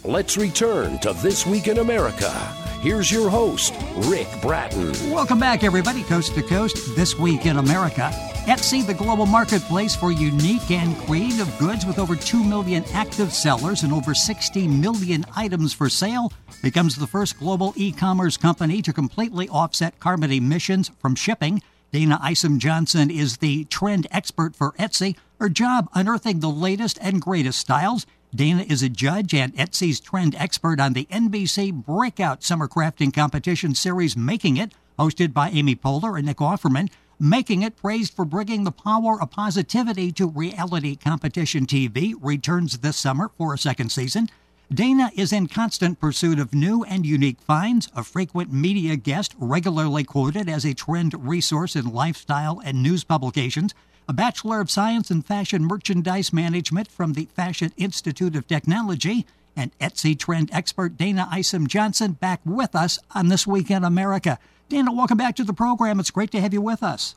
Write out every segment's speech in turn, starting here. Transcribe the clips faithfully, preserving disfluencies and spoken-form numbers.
Let's return to This Week in America. Here's your host, Rick Bratton. Welcome back, everybody, coast to coast. This Week in America. Etsy, the global marketplace for unique and creative goods with over two million active sellers and over sixty million items for sale, becomes the first global e-commerce company to completely offset carbon emissions from shipping. Dana Isom Johnson is the trend expert for Etsy. Her job, unearthing the latest and greatest styles. Dana is a judge and Etsy's trend expert on the N B C breakout summer crafting competition series Making It, hosted by Amy Poehler and Nick Offerman. Making It, praised for bringing the power of positivity to reality competition T V, returns this summer for a second season. Dana is in constant pursuit of new and unique finds, a frequent media guest regularly quoted as a trend resource in lifestyle and news publications, a Bachelor of Science in Fashion Merchandise Management from the Fashion Institute of Technology, and Etsy trend expert Dana Isom Johnson back with us on This Week in America. Dana, welcome back to the program. It's great to have you with us.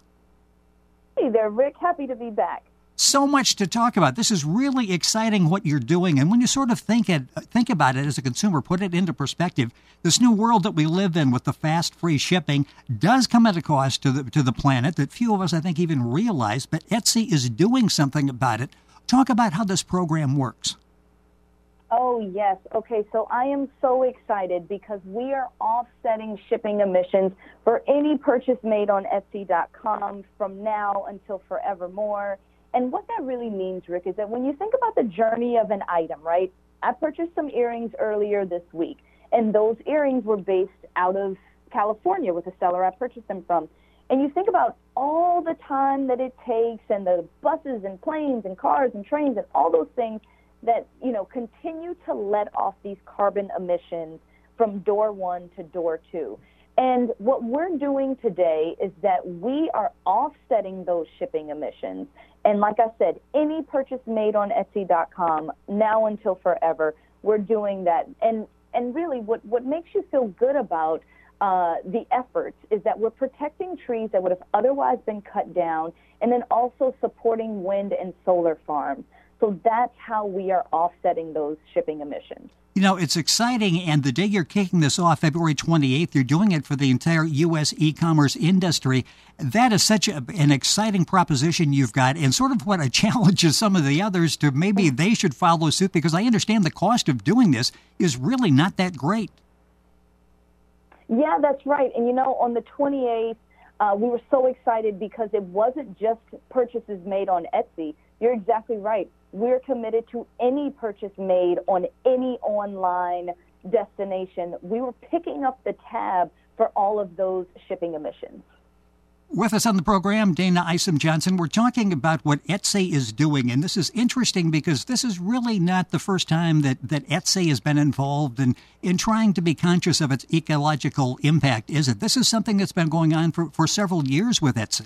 Hey there, Rick. Happy to be back. So much to talk about. This is really exciting what you're doing. And when you sort of think it, think about it as a consumer, put it into perspective, this new world that we live in with the fast, free shipping does come at a cost to the, to the planet that few of us, I think, even realize. But Etsy is doing something about it. Talk about how this program works. Oh, yes. Okay, so I am so excited because we are offsetting shipping emissions for any purchase made on Etsy dot com from now until forevermore. And what that really means, Rick, is that when you think about the journey of an item, right? I purchased some earrings earlier this week, and those earrings were based out of California with the seller I purchased them from. And you think about all the time that it takes and the buses and planes and cars and trains and all those things that, you know, continue to let off these carbon emissions from door one to door two. And what we're doing today is that we are offsetting those shipping emissions. And like I said, any purchase made on Etsy dot com, now until forever, we're doing that. And and really what, what makes you feel good about uh, the efforts is that we're protecting trees that would have otherwise been cut down, and then also supporting wind and solar farms. So that's how we are offsetting those shipping emissions. You know, it's exciting, and the day you're kicking this off, February twenty-eighth, you're doing it for the entire U S e-commerce industry. That is such a, an exciting proposition you've got, and sort of what a challenge is some of the others to maybe they should follow suit, because I understand the cost of doing this is really not that great. Yeah, that's right. And, you know, on the twenty-eighth, uh, we were so excited because it wasn't just purchases made on Etsy. You're exactly right. We're committed to any purchase made on any online destination. We were picking up the tab for all of those shipping emissions. With us on the program, Dana Isom Johnson, we're talking about what Etsy is doing. And this is interesting because this is really not the first time that, that Etsy has been involved in, in trying to be conscious of its ecological impact, is it? This is something that's been going on for, for several years with Etsy.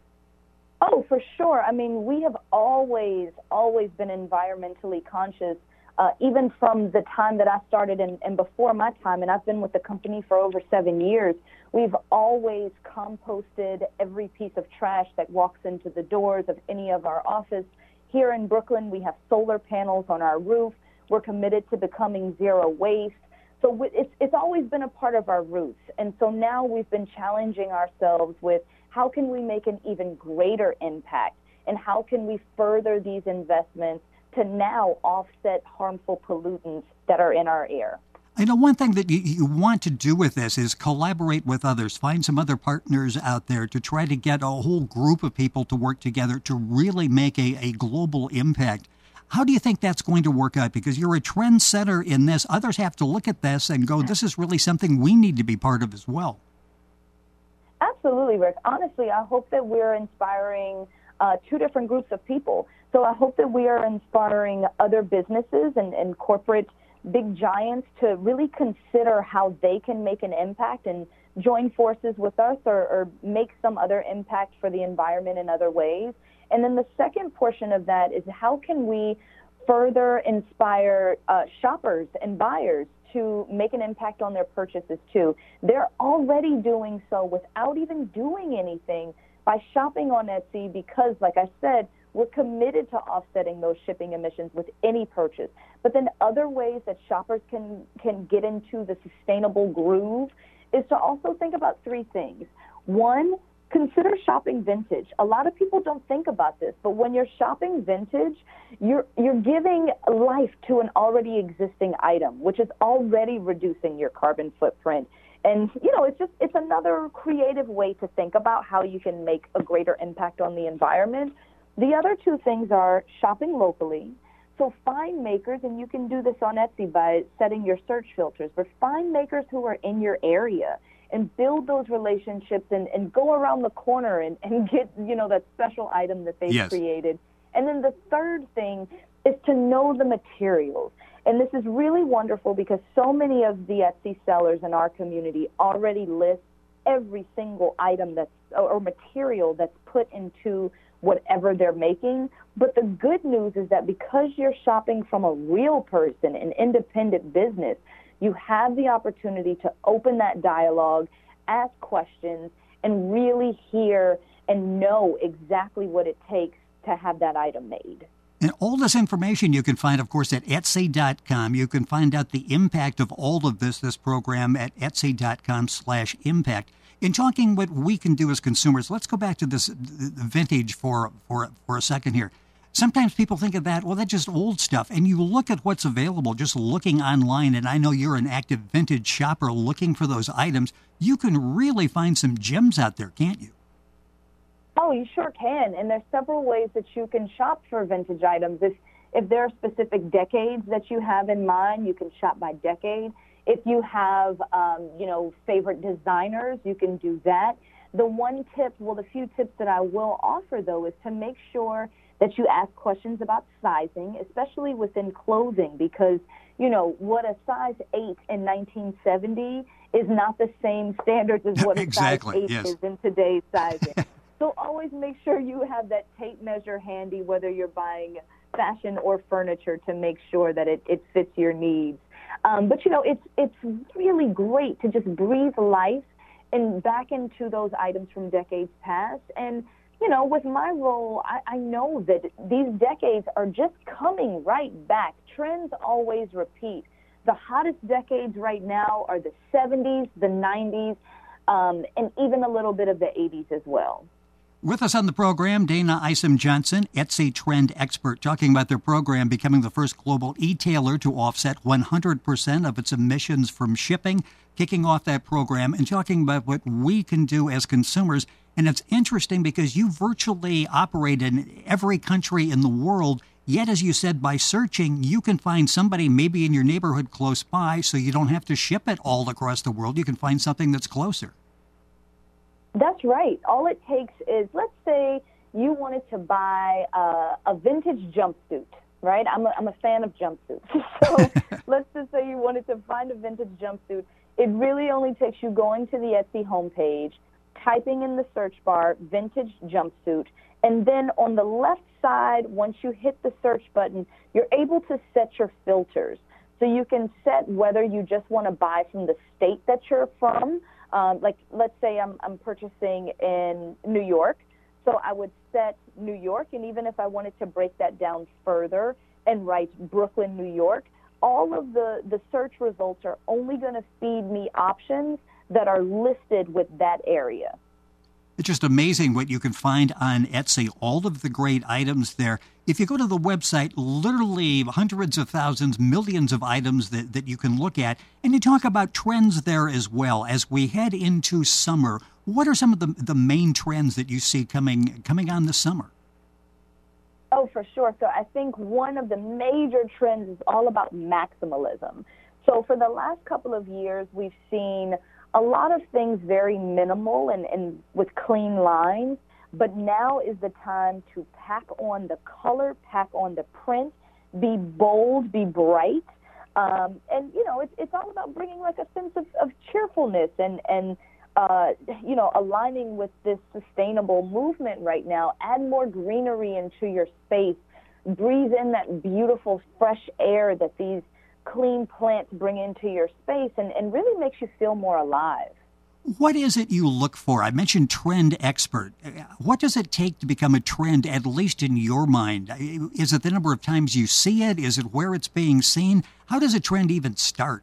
Oh, for sure. I mean, we have always, always been environmentally conscious, uh, even from the time that I started and, and before my time, and I've been with the company for over seven years. We've always composted every piece of trash that walks into the doors of any of our office. Here in Brooklyn, we have solar panels on our roof. We're committed to becoming zero waste. So it's, it's always been a part of our roots. And so now we've been challenging ourselves with how can we make an even greater impact, and how can we further these investments to now offset harmful pollutants that are in our air. I know one thing that you, you want to do with this is collaborate with others, find some other partners out there to try to get a whole group of people to work together to really make a, a global impact. How do you think that's going to work out? Because you're a trendsetter in this. Others have to look at this and go, this is really something we need to be part of as well. Absolutely, Rick. Honestly, I hope that we're inspiring uh, two different groups of people. So I hope that we are inspiring other businesses and, and corporate big giants to really consider how they can make an impact and join forces with us, or, or make some other impact for the environment in other ways. And then the second portion of that is how can we further inspire uh, shoppers and buyers to make an impact on their purchases too. They're already doing so without even doing anything by shopping on Etsy because, like I said, We're committed to offsetting those shipping emissions with any purchase. But then other ways that shoppers can, can get into the sustainable groove is to also think about three things. One, consider shopping vintage. A lot of people don't think about this, but when you're shopping vintage, you're you're giving life to an already existing item, which is already reducing your carbon footprint. And, you know, it's just it's another creative way to think about how you can make a greater impact on the environment. The other two things are shopping locally. So find makers, and you can do this on Etsy by setting your search filters, but find makers who are in your area and build those relationships and, and go around the corner and, and get, you know, that special item that they've yes. created. And then the third thing is to know the materials. And this is really wonderful because so many of the Etsy sellers in our community already list every single item that's or material that's put into whatever they're making. But the good news is that because you're shopping from a real person, an independent business, you have the opportunity to open that dialogue, ask questions, and really hear and know exactly what it takes to have that item made. And all this information you can find, of course, at Etsy dot com. You can find out the impact of all of this, this program at Etsy dot com slash impact. In talking what we can do as consumers, let's go back to this vintage for, for, for a second here. Sometimes people think of that, well, that's just old stuff. And you look at what's available, just looking online, and I know you're an active vintage shopper looking for those items. You can really find some gems out there, can't you? Oh, you sure can. And there's several ways that you can shop for vintage items. If, if there are specific decades that you have in mind, you can shop by decade. If you have, um, you know, favorite designers, you can do that. The one tip, well, the few tips that I will offer, though, is to make sure that you ask questions about sizing, especially within clothing, because, you know, what a size eight in nineteen seventy is not the same standards as what exactly, a size eight yes. is in today's sizing. So always make sure you have that tape measure handy, whether you're buying fashion or furniture, to make sure that it, it fits your needs. Um, but, you know, it's it's really great to just breathe life and back into those items from decades past. And, you know, with my role, I, I know that these decades are just coming right back. Trends always repeat. The hottest decades right now are the seventies, the nineties, um, and even a little bit of the eighties as well. With us on the program, Dana Isom Johnson, Etsy trend expert, talking about their program becoming the first global e-tailer to offset one hundred percent of its emissions from shipping, kicking off that program and talking about what we can do as consumers. And it's interesting because you virtually operate in every country in the world, yet, as you said, by searching, you can find somebody maybe in your neighborhood close by, so you don't have to ship it all across the world. You can find something that's closer. That's right. All it takes is, let's say you wanted to buy uh, a vintage jumpsuit, right? I'm a, I'm a fan of jumpsuits. So let's just say you wanted to find a vintage jumpsuit. It really only takes you going to the Etsy homepage, typing in the search bar, vintage jumpsuit, and then on the left side, once you hit the search button, you're able to set your filters. So you can set whether you just want to buy from the state that you're from. Um, like, let's say I'm, I'm purchasing in New York, so I would set New York, and even if I wanted to break that down further and write Brooklyn, New York, all of the, the search results are only going to feed me options that are listed with that area. It's just amazing what you can find on Etsy, all of the great items there. If you go to the website, literally hundreds of thousands, millions of items that, that you can look at. And you talk about trends there as well. As we head into summer, what are some of the, the main trends that you see coming coming on this summer? Oh, for sure. So I think one of the major trends is all about maximalism. So for the last couple of years, we've seen a lot of things very minimal and, and with clean lines, but now is the time to pack on the color, pack on the print, be bold, be bright. Um, and, you know, it's, it's all about bringing like a sense of, of cheerfulness and, and uh, you know, aligning with this sustainable movement right now. Add more greenery into your space. Breathe in that beautiful, fresh air that these clean plants bring into your space, and, and really makes you feel more alive. What is it you look for? I mentioned trend expert. What does it take to become a trend, at least in your mind? Is it the number of times you see it? Is it where it's being seen? How does a trend even start?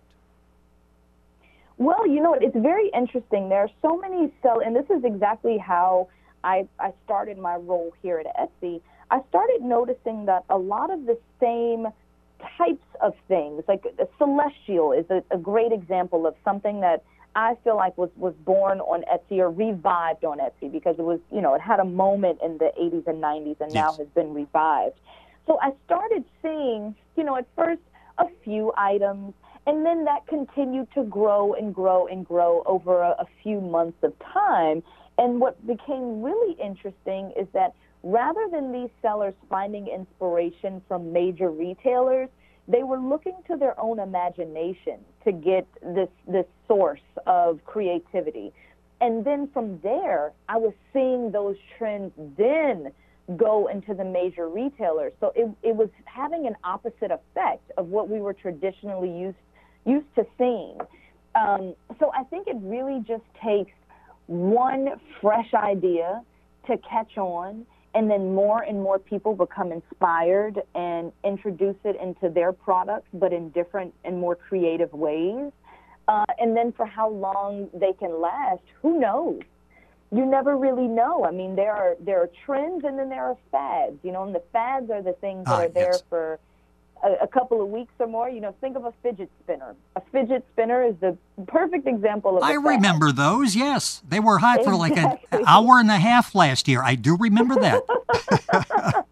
Well, you know, it's very interesting. There are so many sell, and this is exactly how I, I started my role here at Etsy. I started noticing that a lot of the same types of things, like Celestial is a, a great example of something that I feel like was, was born on Etsy or revived on Etsy because it was, you know, it had a moment in the eighties and nineties and now yes. has been revived. So I started seeing, you know, at first a few items, and then that continued to grow and grow and grow over a, a few months of time. And what became really interesting is that rather than these sellers finding inspiration from major retailers, they were looking to their own imagination to get this this source of creativity. And then from there, I was seeing those trends then go into the major retailers. So it, it was having an opposite effect of what we were traditionally used used to seeing. Um, so I think it really just takes one fresh idea to catch on, and then more and more people become inspired and introduce it into their products, but in different and more creative ways. Uh, and then for how long they can last, who knows? You never really know. I mean, there are there are trends, and then there are fads, you know, and the fads are the things that ah, are there yes. for a, a couple of weeks or more. You know, think of a fidget spinner. A fidget spinner is the perfect example of a I fad. remember those, yes. They were hot Exactly. for like an hour and a half last year. I do remember that.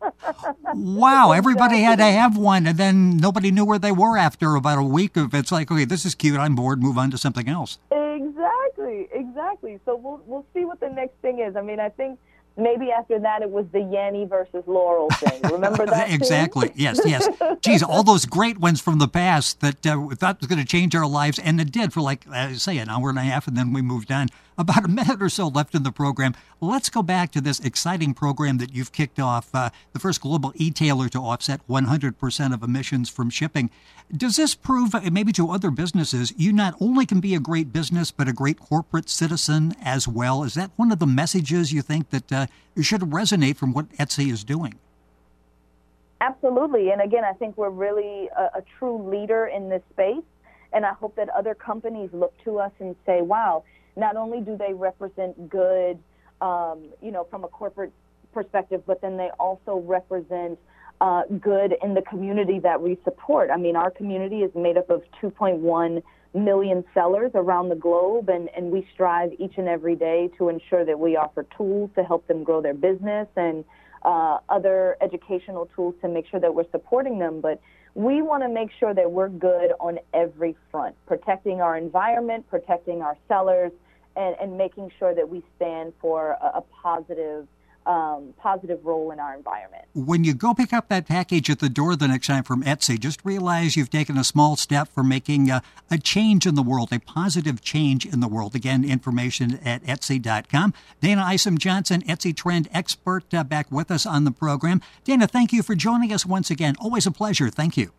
Wow, everybody had to have one, and then nobody knew where they were after about a week of it's like, okay, this is cute, I'm bored, move on to something else. Exactly, exactly. So we'll we'll see what the next thing is. I mean, I think maybe after that it was the Yanny versus Laurel thing. Remember that? Exactly. Too? Yes, yes. Geez, all those great ones from the past that uh, we thought was going to change our lives, and it did for like, uh, say, an hour and a half, and then we moved on. About a minute or so left in the program. Let's go back to this exciting program that you've kicked off, uh, the first global e-tailer to offset one hundred percent of emissions from shipping. Does this prove, uh, maybe to other businesses, you not only can be a great business, but a great corporate citizen as well? Is that one of the messages you think that uh, should resonate from what Etsy is doing? Absolutely. And again, I think we're really a, a true leader in this space. And I hope that other companies look to us and say, wow, not only do they represent good, um, you know, from a corporate perspective, but then they also represent uh, good in the community that we support. I mean, our community is made up of two point one million sellers around the globe, and, and we strive each and every day to ensure that we offer tools to help them grow their business and uh, other educational tools to make sure that we're supporting them. But we want to make sure that we're good on every front, protecting our environment, protecting our sellers, and, and making sure that we stand for a, a positive um, positive role in our environment. When you go pick up that package at the door the next time from Etsy, just realize you've taken a small step for making a, a change in the world, a positive change in the world. Again, information at Etsy dot com. Dana Isom-Johnson, Etsy trend expert, uh, back with us on the program. Dana, thank you for joining us once again. Always a pleasure. Thank you.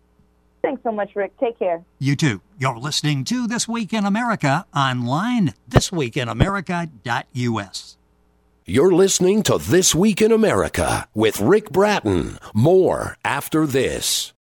Thanks so much, Rick. Take care. You too. You're listening to This Week in America online, this week in america dot u s. You're listening to This Week in America with Rick Bratton. More after this.